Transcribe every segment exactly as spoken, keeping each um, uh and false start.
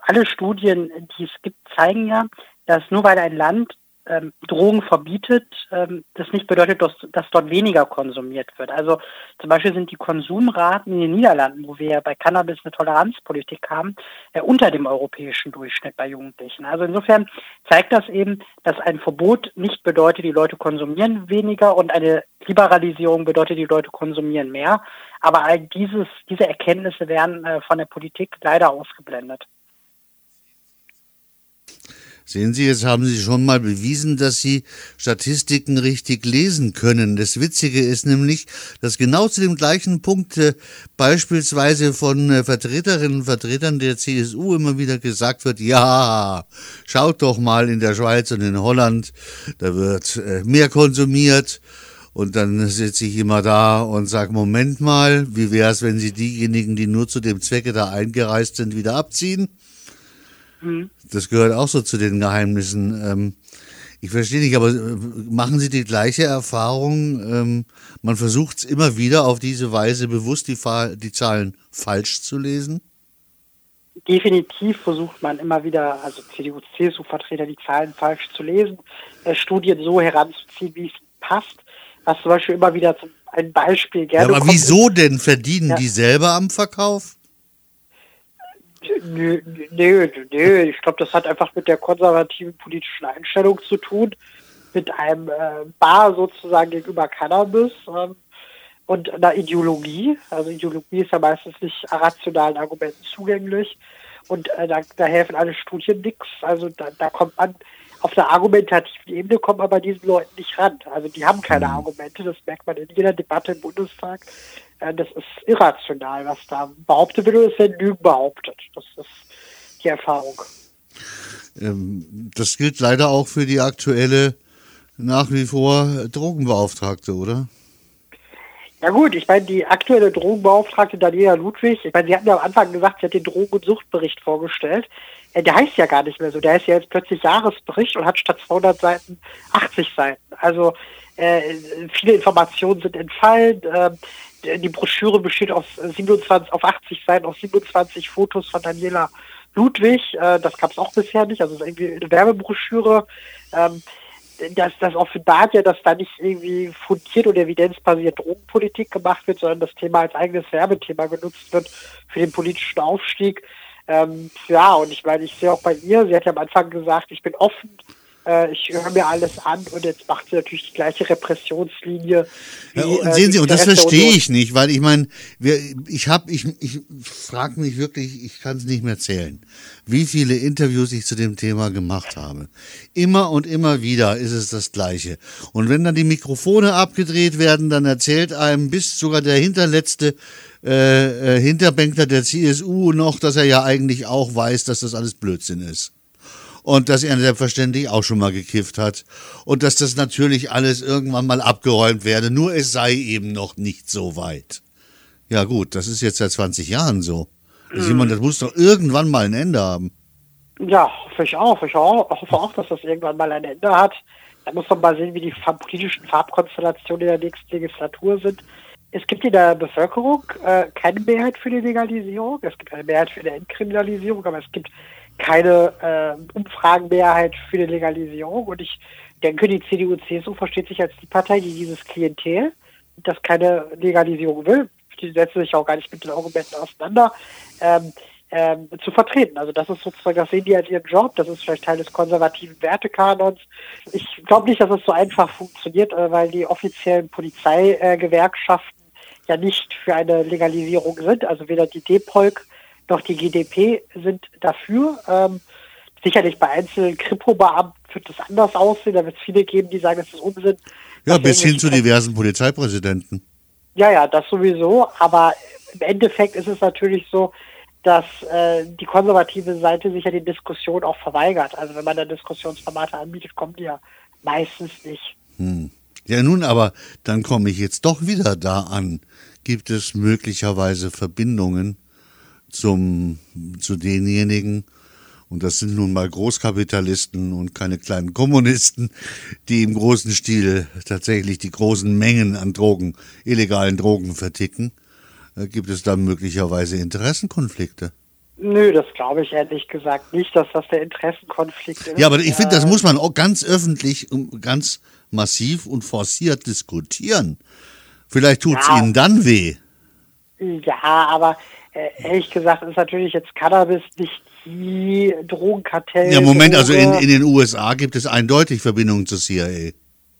alle Studien, die es gibt, zeigen ja, dass nur weil ein Land ähm, Drogen verbietet, ähm, das nicht bedeutet, dass, dass dort weniger konsumiert wird. Also zum Beispiel sind die Konsumraten in den Niederlanden, wo wir ja bei Cannabis eine Toleranzpolitik haben, äh, unter dem europäischen Durchschnitt bei Jugendlichen. Also insofern zeigt das eben, dass ein Verbot nicht bedeutet, die Leute konsumieren weniger und eine Liberalisierung bedeutet, die Leute konsumieren mehr. Aber all dieses, diese Erkenntnisse werden äh, von der Politik leider ausgeblendet. Sehen Sie, jetzt haben Sie schon mal bewiesen, dass Sie Statistiken richtig lesen können. Das Witzige ist nämlich, dass genau zu dem gleichen Punkt äh, beispielsweise von äh, Vertreterinnen und Vertretern der C S U immer wieder gesagt wird, ja, schaut doch mal in der Schweiz und in Holland, da wird äh, mehr konsumiert. Und dann sitze ich immer da und sage, Moment mal, wie wäre es, wenn Sie diejenigen, die nur zu dem Zwecke da eingereist sind, wieder abziehen? Das gehört auch so zu den Geheimnissen. Ähm, ich verstehe nicht, aber machen Sie die gleiche Erfahrung? Ähm, man versucht es immer wieder auf diese Weise bewusst die, Fa- die Zahlen falsch zu lesen? Definitiv versucht man immer wieder, also C D U, C S U-Vertreter, die Zahlen falsch zu lesen, äh, Studien so heranzuziehen, wie es passt. Was zum Beispiel immer wieder zum, ein Beispiel gerne ja, aber kommt, wieso denn? Verdienen ja. die selber am Verkauf? Nö, nö, nö. Ich glaube, das hat einfach mit der konservativen politischen Einstellung zu tun, mit einem äh, Bar sozusagen gegenüber Cannabis ähm, und einer Ideologie. Also Ideologie ist ja meistens nicht rationalen Argumenten zugänglich und äh, da, da helfen alle Studien nichts. Also da, da kommt man auf der argumentativen Ebene, kommt man bei diesen Leuten nicht ran. Also die haben keine Argumente, das merkt man in jeder Debatte im Bundestag. Das ist irrational, was da behauptet wird, oder es werden Lügen behauptet. Das ist die Erfahrung. Das gilt leider auch für die aktuelle, nach wie vor Drogenbeauftragte, oder? Ja gut, ich meine, die aktuelle Drogenbeauftragte Daniela Ludwig, ich meine, sie hatten ja am Anfang gesagt, sie hat den Drogen- und Suchtbericht vorgestellt. Der heißt ja gar nicht mehr so. Der heißt ja jetzt plötzlich Jahresbericht und hat statt zweihundert Seiten achtzig Seiten. Also äh, viele Informationen sind entfallen. Äh, Die Broschüre besteht aus siebenundzwanzig, auf achtzig Seiten aus siebenundzwanzig Fotos von Daniela Ludwig. Das gab es auch bisher nicht. Also es ist irgendwie eine Werbebroschüre. Das, das offenbart ja, dass da nicht irgendwie fundiert und evidenzbasiert Drogenpolitik gemacht wird, sondern das Thema als eigenes Werbethema genutzt wird für den politischen Aufstieg. Ja, und ich meine, ich sehe auch bei ihr, sie hat ja am Anfang gesagt, ich bin offen, ich höre mir alles an und jetzt macht sie natürlich die gleiche Repressionslinie. Wie, ja, und äh, sehen Sie, und das Rest verstehe ich nicht, weil ich meine, ich habe, ich, ich frage mich wirklich, ich kann es nicht mehr zählen, wie viele Interviews ich zu dem Thema gemacht habe. Immer und immer wieder ist es das Gleiche. Und wenn dann die Mikrofone abgedreht werden, dann erzählt einem bis sogar der hinterletzte äh, Hinterbänkler der C S U noch, dass er ja eigentlich auch weiß, dass das alles Blödsinn ist. Und dass er selbstverständlich auch schon mal gekifft hat. Und dass das natürlich alles irgendwann mal abgeräumt werde. Nur es sei eben noch nicht so weit. Ja gut, das ist jetzt seit zwanzig Jahren so. Mhm. Simon, das muss doch irgendwann mal ein Ende haben. Ja, hoffe ich auch. Ich hoffe auch, dass das irgendwann mal ein Ende hat. Da muss man mal sehen, wie die politischen Farbkonstellationen in der nächsten Legislatur sind. Es gibt in der Bevölkerung äh, keine Mehrheit für die Legalisierung. Es gibt eine Mehrheit für die Entkriminalisierung, aber es gibt keine äh, Umfragenmehrheit für die Legalisierung. Und ich denke, die C D U C S U versteht sich als die Partei, die dieses Klientel, das keine Legalisierung will, die setzen sich auch gar nicht mit den Argumenten auseinander, ähm, ähm, zu vertreten. Also das ist sozusagen, das sehen die als ihren Job, das ist vielleicht Teil des konservativen Wertekanons. Ich glaube nicht, dass es so einfach funktioniert, äh, weil die offiziellen Polizeigewerkschaften äh, ja nicht für eine Legalisierung sind, also weder die DEPOLK noch die G D P sind dafür. Ähm, sicherlich bei einzelnen Kripo-Beamten wird das anders aussehen. Da wird es viele geben, die sagen, das ist Unsinn. Ja, bis hin zu diversen Polizeipräsidenten. Ja, ja, das sowieso. Aber im Endeffekt ist es natürlich so, dass äh, die konservative Seite sich ja die Diskussion auch verweigert. Also wenn man da Diskussionsformate anbietet, kommen die ja meistens nicht. Hm. Ja nun, aber dann komme ich jetzt doch wieder da an. Gibt es möglicherweise Verbindungen zum, zu denjenigen, und das sind nun mal Großkapitalisten und keine kleinen Kommunisten, die im großen Stil tatsächlich die großen Mengen an Drogen, illegalen Drogen verticken, gibt es da möglicherweise Interessenkonflikte? Nö, das glaube ich ehrlich gesagt nicht, dass das der Interessenkonflikt ist. Ja, aber ich finde, das Äh, muss man auch ganz öffentlich und ganz massiv und forciert diskutieren. Vielleicht tut's ja, Ihnen dann weh. ja, aber äh, ehrlich gesagt ist natürlich jetzt Cannabis nicht die Drogenkartell. Ja, Moment, also in, Droge. in den U S A gibt es eindeutig Verbindungen zur C I A.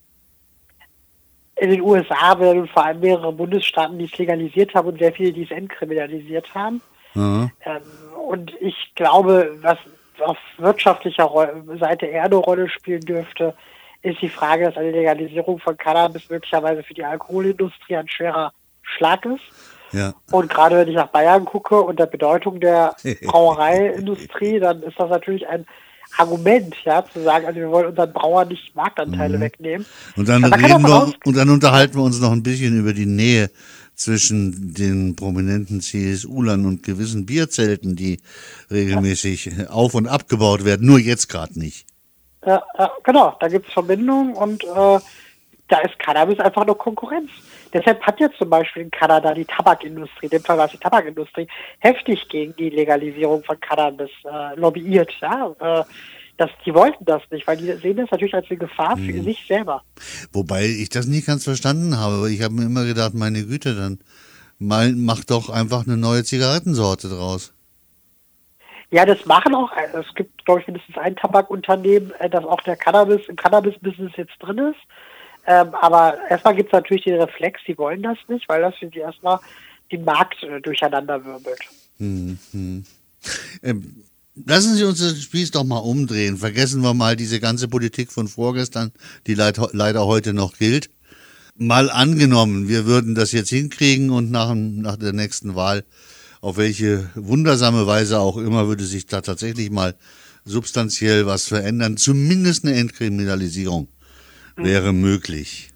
In den U S A werden vor allem mehrere Bundesstaaten, die es legalisiert haben und sehr viele, die es entkriminalisiert haben. Ja. Ähm, und ich glaube, was auf wirtschaftlicher Ro- Seite eher eine Rolle spielen dürfte, ist die Frage, dass eine Legalisierung von Cannabis möglicherweise für die Alkoholindustrie ein schwerer Schlag ist. Ja. Und gerade wenn ich nach Bayern gucke und der Bedeutung der Brauereiindustrie, dann ist das natürlich ein Argument, ja, zu sagen, also wir wollen unseren Brauern nicht Marktanteile Mhm. wegnehmen. Und dann Man kann reden davon wir aus- und dann unterhalten wir uns noch ein bisschen über die Nähe zwischen den prominenten C S U-Lern und gewissen Bierzelten, die regelmäßig auf- und abgebaut werden, nur jetzt gerade nicht. Ja, ja, genau, da gibt es Verbindungen und äh, da ist Cannabis einfach eine Konkurrenz. Deshalb hat jetzt zum Beispiel in Kanada die Tabakindustrie, in dem Fall war es die Tabakindustrie, heftig gegen die Legalisierung von Cannabis äh, lobbyiert. Ja? Äh, das, die wollten das nicht, weil die sehen das natürlich als eine Gefahr für Mhm. sich selber. Wobei ich das nie ganz verstanden habe, aber ich habe mir immer gedacht, meine Güte, dann mal, mach doch einfach eine neue Zigarettensorte draus. Ja, das machen auch, also es gibt, glaube ich, mindestens ein Tabakunternehmen, äh, das auch der Cannabis, im Cannabis-Business jetzt drin ist. Ähm, aber erstmal gibt es natürlich den Reflex, sie wollen das nicht, weil das für sie erstmal den Markt äh, durcheinander wirbelt. Hm, hm. Ähm, lassen Sie uns das Spieß doch mal umdrehen. Vergessen wir mal diese ganze Politik von vorgestern, die leid, leider heute noch gilt. Mal angenommen, wir würden das jetzt hinkriegen und nach, nach der nächsten Wahl, auf welche wundersame Weise auch immer, würde sich da tatsächlich mal substanziell was verändern. Zumindest eine Entkriminalisierung wäre möglich.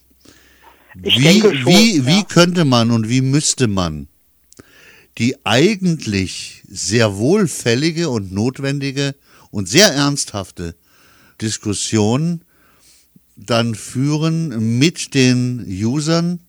Ich Wie, denke schon, wie, ja. wie könnte man und wie müsste man die eigentlich sehr wohlfällige und notwendige und sehr ernsthafte Diskussion dann führen mit den Usern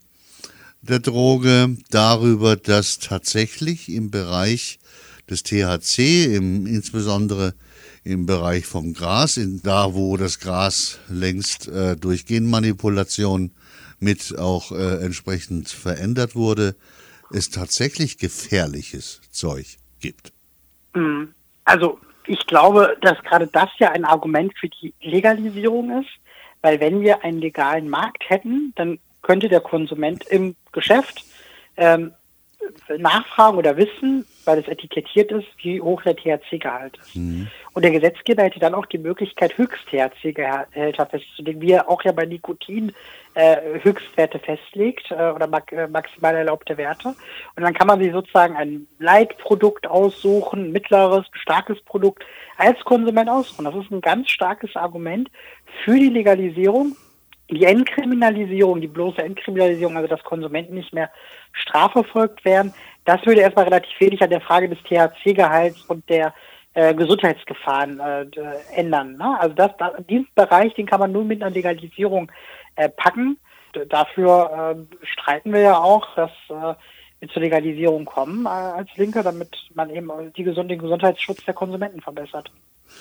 der Droge darüber, dass tatsächlich im Bereich des T H C, im, insbesondere im Bereich vom Gras, in, da wo das Gras längst äh, durch Genmanipulation mit auch äh, entsprechend verändert wurde, es tatsächlich gefährliches Zeug gibt. Mhm. Also ich glaube, dass gerade das ja ein Argument für die Legalisierung ist, weil wenn wir einen legalen Markt hätten, dann könnte der Konsument im Geschäft ähm, nachfragen oder wissen, weil es etikettiert ist, wie hoch der T H C-Gehalt ist. Mhm. Und der Gesetzgeber hätte dann auch die Möglichkeit, Höchst-T H C-Gehälter festzulegen, wie er auch ja bei Nikotin äh, Höchstwerte festlegt äh, oder mak äh, maximal erlaubte Werte. Und dann kann man sich sozusagen ein Leitprodukt aussuchen, ein mittleres, ein starkes Produkt als Konsument aussuchen. Das ist ein ganz starkes Argument für die Legalisierung. Die Entkriminalisierung, die bloße Entkriminalisierung, also dass Konsumenten nicht mehr strafverfolgt werden, das würde erstmal relativ wenig an der Frage des T H C-Gehalts und der äh, Gesundheitsgefahren äh, ändern. Ne? Also das, da, diesen Bereich, den kann man nur mit einer Legalisierung äh, packen. D dafür äh, streiten wir ja auch, dass äh, wir zur Legalisierung kommen äh, als Linke, damit man eben die gesund den Gesundheitsschutz der Konsumenten verbessert.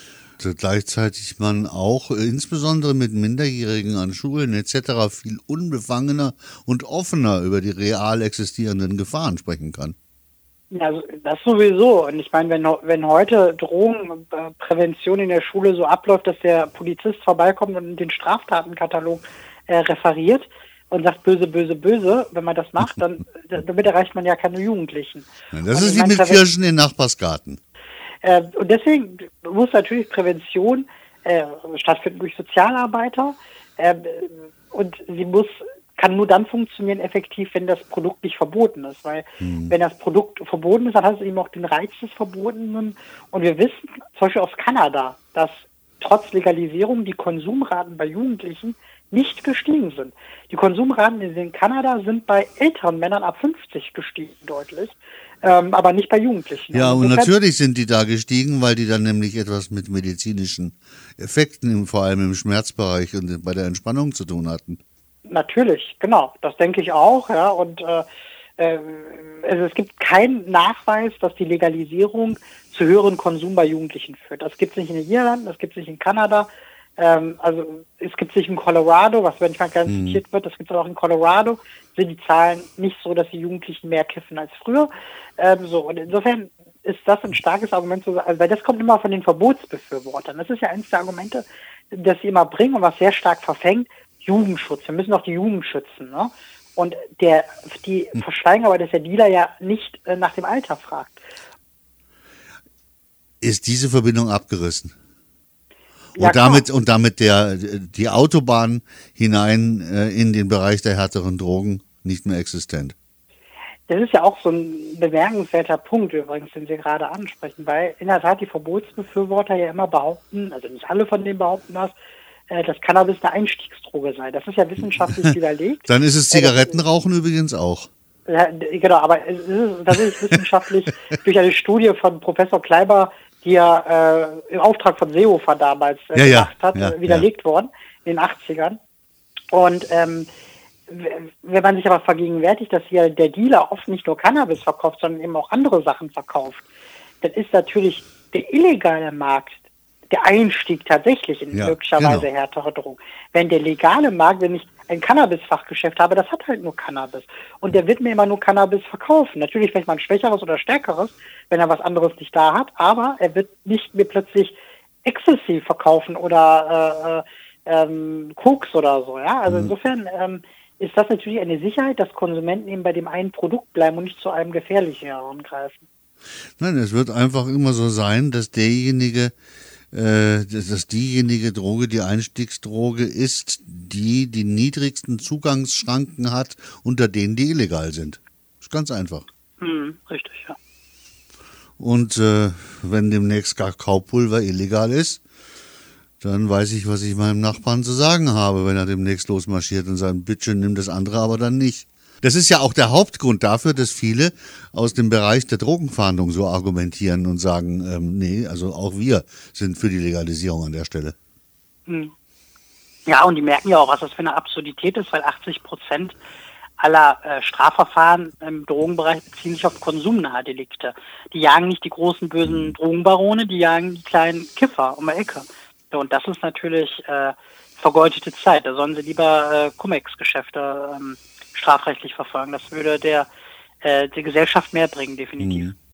Gleichzeitig man auch, äh, insbesondere mit Minderjährigen an Schulen et cetera, viel unbefangener und offener über die real existierenden Gefahren sprechen kann. Ja, also das sowieso. Und ich meine, wenn, wenn heute Drogenprävention in der Schule so abläuft, dass der Polizist vorbeikommt und den Straftatenkatalog äh, referiert und sagt böse, böse, böse, wenn man das macht, dann damit erreicht man ja keine Jugendlichen. Ja, das Und ist ich wie meine, mit Präven- Kirschen in Nachbarsgarten. Äh, und deswegen muss natürlich Prävention äh, stattfinden durch Sozialarbeiter äh, und sie muss kann nur dann funktionieren effektiv, wenn das Produkt nicht verboten ist, weil Mhm. wenn das Produkt verboten ist, dann hat es eben auch den Reiz des Verbotenen und wir wissen zum Beispiel aus Kanada, dass trotz Legalisierung die Konsumraten bei Jugendlichen nicht gestiegen sind. Die Konsumraten in Kanada sind bei älteren Männern ab fünfzig gestiegen deutlich, ähm, aber nicht bei Jugendlichen. Ja, Also und insofern- natürlich sind die da gestiegen, weil die dann nämlich etwas mit medizinischen Effekten, im, vor allem im Schmerzbereich und bei der Entspannung zu tun hatten. Natürlich, genau. Das denke ich auch, ja. Und äh, äh, also es gibt keinen Nachweis, dass die Legalisierung zu höheren Konsum bei Jugendlichen führt. Das gibt es nicht in den Niederlanden, das gibt es nicht in Kanada, ähm, also es gibt es nicht in Colorado, was manchmal gerne Mhm. zitiert wird, das gibt es auch in Colorado, sind die Zahlen nicht so, dass die Jugendlichen mehr kiffen als früher. Ähm, so, und insofern ist das ein starkes Argument, zu sagen, also, weil das kommt immer von den Verbotsbefürwortern. Das ist ja eines der Argumente, das sie immer bringen und was sehr stark verfängt, Jugendschutz. Wir müssen auch die Jugend schützen. Ne? Und der, die verschweigen aber, dass der Dealer ja nicht äh, nach dem Alter fragt. Ist diese Verbindung abgerissen? Und Ja, klar. damit und damit der die Autobahn hinein äh, in den Bereich der härteren Drogen nicht mehr existent. Das ist ja auch so ein bemerkenswerter Punkt übrigens, den Sie gerade ansprechen, weil in der Tat die Verbotsbefürworter ja immer behaupten, also nicht alle von denen behaupten das, äh, dass Cannabis eine Einstiegsdroge sei. Das ist ja wissenschaftlich widerlegt. Dann ist es Zigarettenrauchen äh, übrigens auch. Ja, genau, aber es ist tatsächlich wissenschaftlich durch eine Studie von Professor Kleiber, die er äh, im Auftrag von Seehofer damals äh, ja, ja, gemacht hat, ja, widerlegt ja. worden in den achtzigern. Und ähm, wenn man sich aber vergegenwärtigt, dass hier der Dealer oft nicht nur Cannabis verkauft, sondern eben auch andere Sachen verkauft, dann ist natürlich der illegale Markt der Einstieg tatsächlich in ja, möglicherweise genau. härtere Drogen. Wenn der legale Markt, wenn ich ein Cannabis-Fachgeschäft habe, das hat halt nur Cannabis. Und der wird mir immer nur Cannabis verkaufen. Natürlich vielleicht mal ein schwächeres oder stärkeres, wenn er was anderes nicht da hat, aber er wird nicht mir plötzlich Ecstasy verkaufen oder äh, ähm, Koks oder so. Ja, also Mhm. insofern ähm, ist das natürlich eine Sicherheit, dass Konsumenten eben bei dem einen Produkt bleiben und nicht zu einem gefährlicheren greifen. Nein, es wird einfach immer so sein, dass derjenige, äh, dass diejenige Droge, die Einstiegsdroge ist, die die niedrigsten Zugangsschranken hat, unter denen die illegal sind. Ist ganz einfach. Hm, richtig, ja. Und äh, wenn demnächst Kakaopulver illegal ist, dann weiß ich, was ich meinem Nachbarn zu sagen habe, wenn er demnächst losmarschiert und sagt, bitte nimm das andere, aber dann nicht. Das ist ja auch der Hauptgrund dafür, dass viele aus dem Bereich der Drogenfahndung so argumentieren und sagen, ähm, nee, also auch wir sind für die Legalisierung an der Stelle. Hm. Ja, und die merken ja auch, was das für eine Absurdität ist, weil achtzig Prozent aller äh, Strafverfahren im Drogenbereich beziehen sich auf konsumnahe Delikte. Die jagen nicht die großen bösen Drogenbarone, die jagen die kleinen Kiffer um die Ecke. Und das ist natürlich äh, vergeudete Zeit. Da sollen sie lieber äh, Cum-Ex-Geschäfte ähm, strafrechtlich verfolgen. Das würde der, äh, der Gesellschaft mehr bringen, definitiv. Mhm.